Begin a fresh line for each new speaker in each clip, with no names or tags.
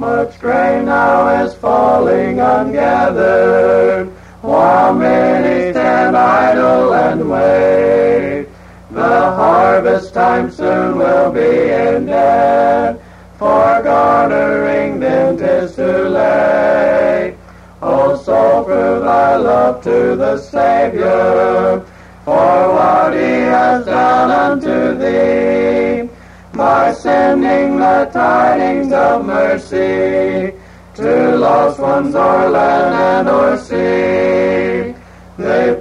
Much grain now is falling ungathered, while many stand idle and wait. The harvest time soon will be ended, for garnering then 'tis too late. O soul, prove thy love to the Savior, for what he has done unto thee, by sending the tidings of mercy to lost ones o'er land and o'er sea. They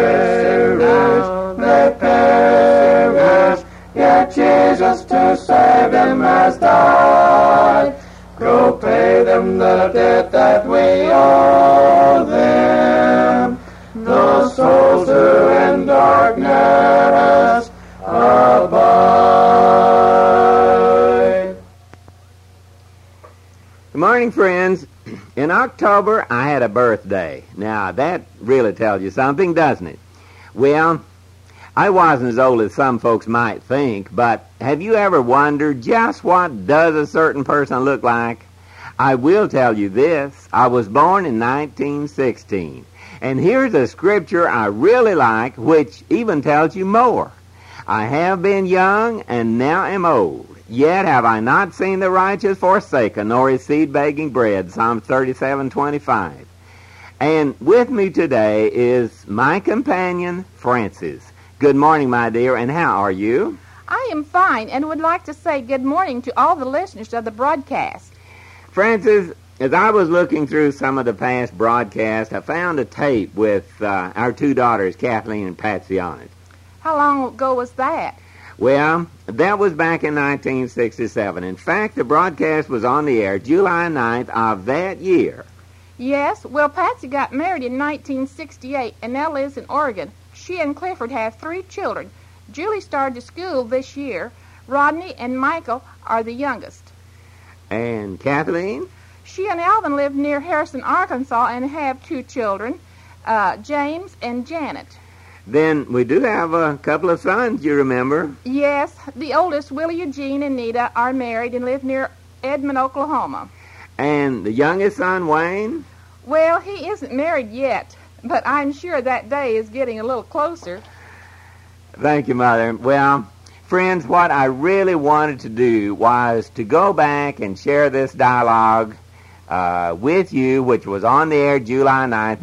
perish, yet Jesus to save them has died. Go pay them the debt that we owe them, those souls who in darkness abide.
Good morning, friends. In October, I had a birthday. Now, that really tells you something, doesn't it? Well, I wasn't as old as some folks might think, but have you ever wondered just what does a certain person look like? I will tell you this. I was born in 1916, and here's a scripture I really like, which even tells you more. I have been young and now am old, yet have I not seen the righteous forsaken, nor his seed begging bread, Psalm 37:25. And with me today is my companion, Frances. Good morning, my dear, and how are you?
I am fine, and would like to say good morning to all the listeners of the broadcast.
Frances, as I was looking through some of the past broadcasts, I found a tape with our two daughters, Kathleen and Patsy, on it.
How long ago was that?
Well, that was back in 1967. In fact, the broadcast was on the air July 9th of that year.
Yes, well, Patsy got married in 1968 and now lives in Oregon. She and Clifford have 3 children. Julie started school this year. Rodney and Michael are the youngest.
And Kathleen?
She and Alvin live near Harrison, Arkansas, and have 2 children, James and Janet.
Then we do have a couple of sons, you remember?
Yes, the oldest, Willie Eugene and Nita, are married and live near Edmond, Oklahoma.
And the youngest son, Wayne?
Well, he isn't married yet, but I'm sure that day is getting a little closer.
Thank you, Mother. Well, friends, what I really wanted to do was to go back and share this dialogue with you, which was on the air July 9th,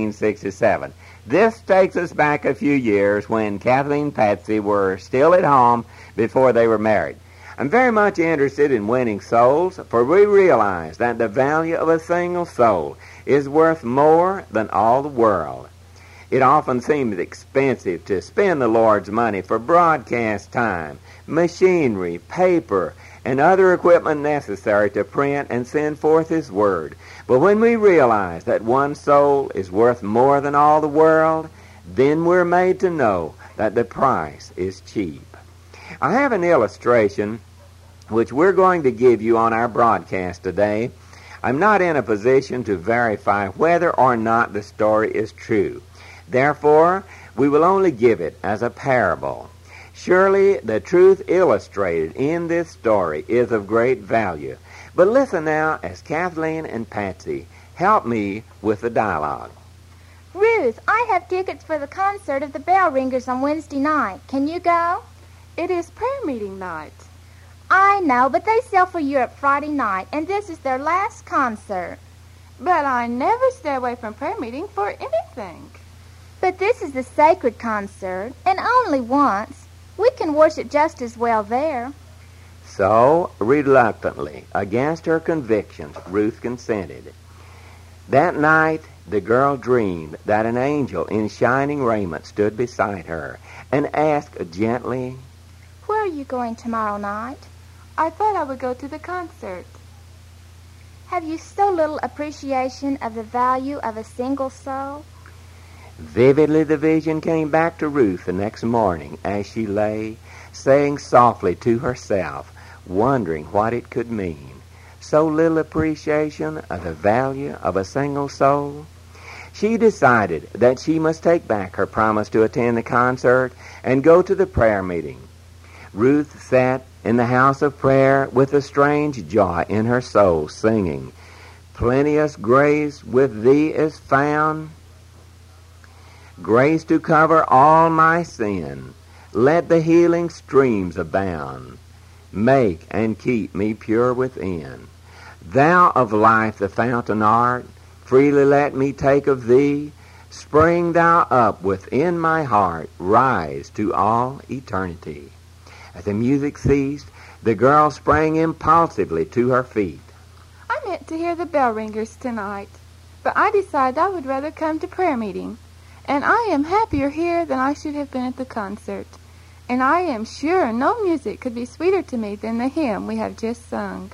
1967. This takes us back a few years when Kathleen and Patsy were still at home before they were married. I'm very much interested in winning souls, for we realize that the value of a single soul is worth more than all the world. It often seems expensive to spend the Lord's money for broadcast time, machinery, paper, and other equipment necessary to print and send forth His Word. But when we realize that one soul is worth more than all the world, then we're made to know that the price is cheap. I have an illustration which we're going to give you on our broadcast today. I'm not in a position to verify whether or not the story is true. Therefore, we will only give it as a parable. Surely the truth illustrated in this story is of great value. But listen now as Kathleen and Patsy help me with the dialogue.
Ruth, I have tickets for the concert of the Bell Ringers on Wednesday night. Can you go?
It is prayer meeting night.
I know, but they sail for Europe Friday night, and this is their last concert.
But I never stay away from prayer meeting for anything.
But this is the sacred concert, and only once. We can worship just as well there.
So, reluctantly, against her convictions, Ruth consented. That night, the girl dreamed that an angel in shining raiment stood beside her and asked gently,
Where are you going tomorrow night?
I thought I would go to the concert.
Have you so little appreciation of the value of a single soul?
Vividly the vision came back to Ruth the next morning as she lay, saying softly to herself, wondering what it could mean. So little appreciation of the value of a single soul? She decided that she must take back her promise to attend the concert and go to the prayer meeting. Ruth sat in the house of prayer with a strange joy in her soul, singing, "Plenteous grace with thee is found, grace to cover all my sin. Let the healing streams abound, make and keep me pure within. Thou of life the fountain art, freely let me take of thee. Spring thou up within my heart, rise to all eternity." As the music ceased, the girl sprang impulsively to her feet.
I meant to hear the bell ringers tonight, but I decided I would rather come to prayer meeting. And I am happier here than I should have been at the concert. And I am sure no music could be sweeter to me than the hymn we have just sung.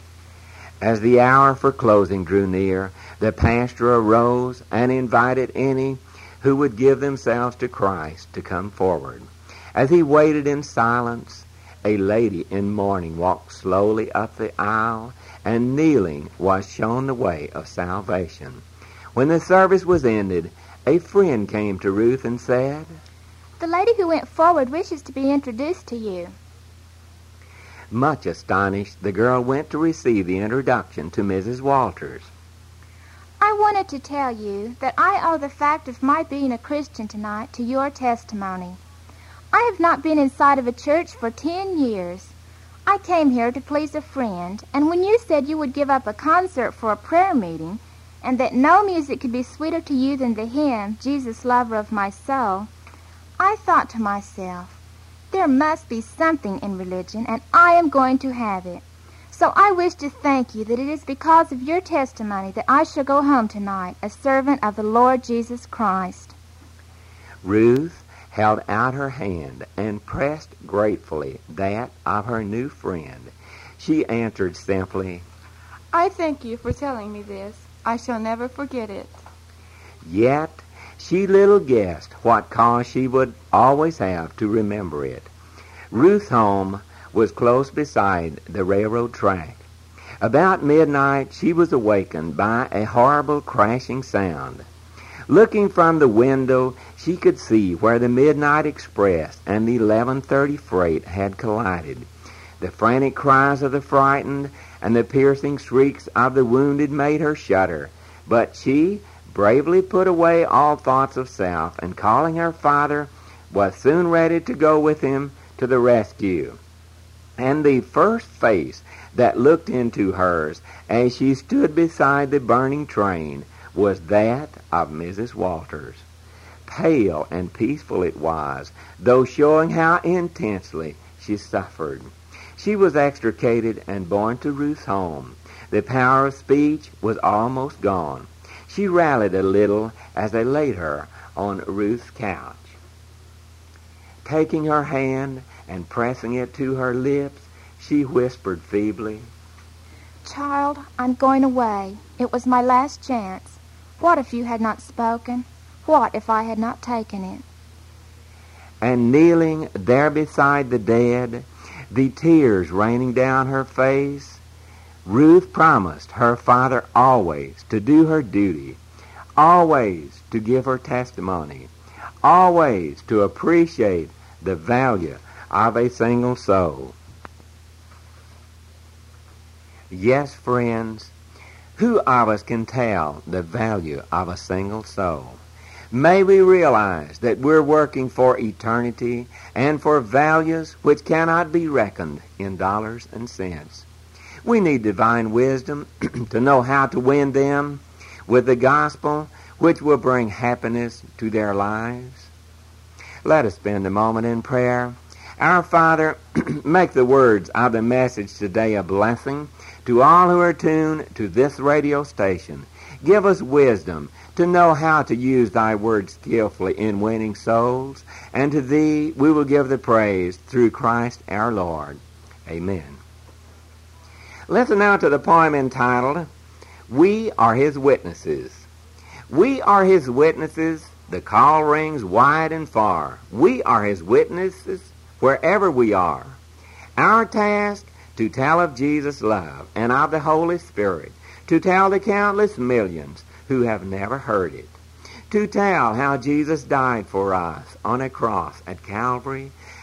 As the hour for closing drew near, the pastor arose and invited any who would give themselves to Christ to come forward. As he waited in silence, a lady in mourning walked slowly up the aisle, and kneeling was shown the way of salvation. When the service was ended, a friend came to Ruth and said,
"The lady who went forward wishes to be introduced to you."
Much astonished, the girl went to receive the introduction to Mrs. Walters.
"I wanted to tell you that I owe the fact of my being a Christian tonight to your testimony. I have not been inside of a church for 10 years. I came here to please a friend, and when you said you would give up a concert for a prayer meeting, and that no music could be sweeter to you than the hymn, Jesus, Lover of My Soul, I thought to myself, there must be something in religion, and I am going to have it. So I wish to thank you that it is because of your testimony that I shall go home tonight a servant of the Lord Jesus Christ."
Ruth held out her hand and pressed gratefully that of her new friend. She answered simply,
I thank you for telling me this. I shall never forget it.
Yet she little guessed what cause she would always have to remember it. Ruth's home was close beside the railroad track. About midnight she was awakened by a horrible crashing sound. Looking from the window, she could see where the midnight express and the 11:30 freight had collided. The frantic cries of the frightened and the piercing shrieks of the wounded made her shudder, but she bravely put away all thoughts of self, and calling her father, was soon ready to go with him to the rescue. And the first face that looked into hers as she stood beside the burning train was that of Mrs. Walters. Pale and peaceful it was, though showing how intensely she suffered. She was extricated and borne to Ruth's home. The power of speech was almost gone. She rallied a little as they laid her on Ruth's couch. Taking her hand and pressing it to her lips, she whispered feebly,
"Child, I'm going away. It was my last chance. What if you had not spoken? What if I had not taken it?"
And kneeling there beside the dead, the tears raining down her face, Ruth promised her father always to do her duty, always to give her testimony, always to appreciate the value of a single soul. Yes, friends, who of us can tell the value of a single soul? May we realize that we're working for eternity and for values which cannot be reckoned in dollars and cents. We need divine wisdom to know how to win them with the gospel which will bring happiness to their lives. Let us spend a moment in prayer. Our Father, make the words of the message today a blessing to all who are tuned to this radio station. Give us wisdom to know how to use thy word skillfully in winning souls, and to thee we will give the praise through Christ our Lord. Amen. Listen now to the poem entitled, We Are His Witnesses. We are His witnesses, the call rings wide and far. We are His witnesses wherever we are. Our task to tell of Jesus' love and of the Holy Spirit, to tell the countless millions who have never heard it, to tell how Jesus died for us on a cross at Calvary,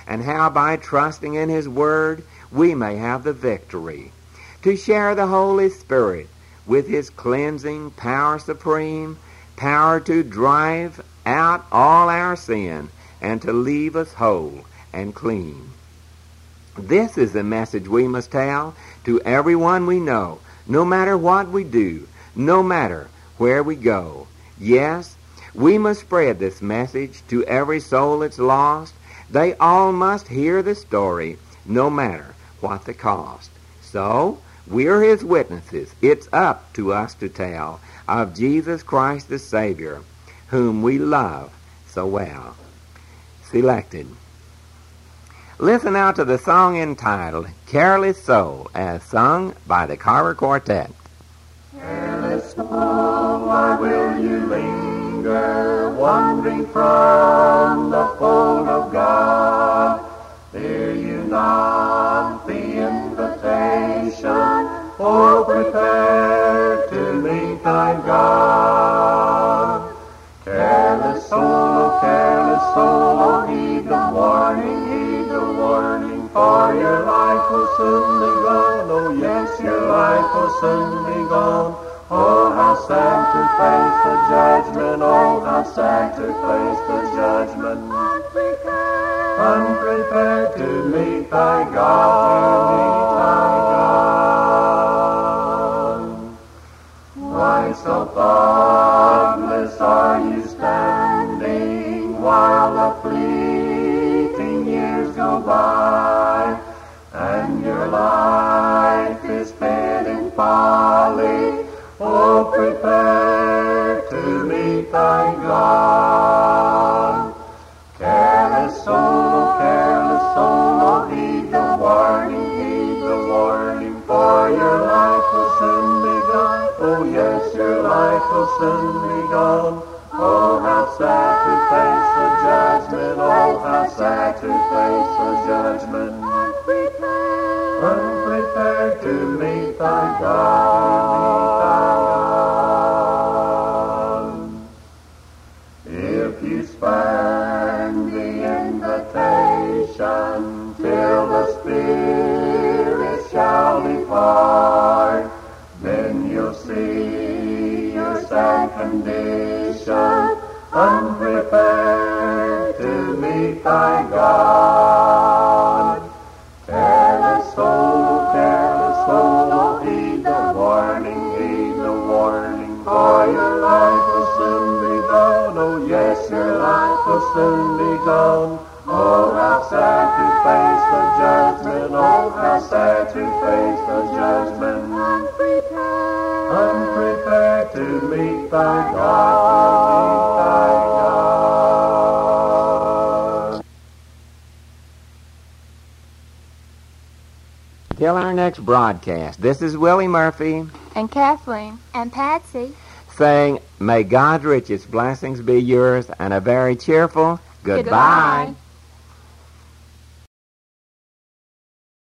and how by trusting in His Word we may have the victory. To share the Holy Spirit with His cleansing power supreme, power to drive out all our sin and to leave us whole and clean. This is the message we must tell to everyone we know, no matter what we do, no matter where we go. Yes, we must spread this message to every soul that's lost. They all must hear the story, no matter what the cost. So, we're His witnesses. It's up to us to tell of Jesus Christ the Savior, whom we love so well. Selected. Listen now to the song entitled Careless Soul, as sung by the Carver Quartet.
Careless soul, why will you linger, wandering from the fold of God? Fear you not the invitation, or prepare to meet thy God. Careless soul, oh, heed the warning, for your life will soon be gone. Oh, yes, your life will soon be gone. Oh, how sad to face the judgment, oh, how sad to face the judgment. Unprepared to meet thy God, Why so thoughtless are you standing, while the fleeting years go by, and your life is spent in folly? Oh, prepare to meet thy God. Careless soul, oh, heed the warning, for your life will soon be gone. Oh, yes, your life will soon be gone. Oh, how sad to face the judgment, oh, how sad to face the judgment. Unprepared to meet thy God. If you spurn the invitation till the Spirit shall depart, then you'll see your sad condition, unprepared to meet thy God. Careless soul, oh, heed the warning, for your life will soon be gone. Oh, yes, your life will soon be gone. Oh, how sad to face the judgment, oh, how sad to face the judgment. Unprepared to meet thy God.
Till our next broadcast, this is Willie Murphy
And Kathleen.
And Patsy.
saying, may God's richest blessings be yours, and a very cheerful goodbye.
Goodbye.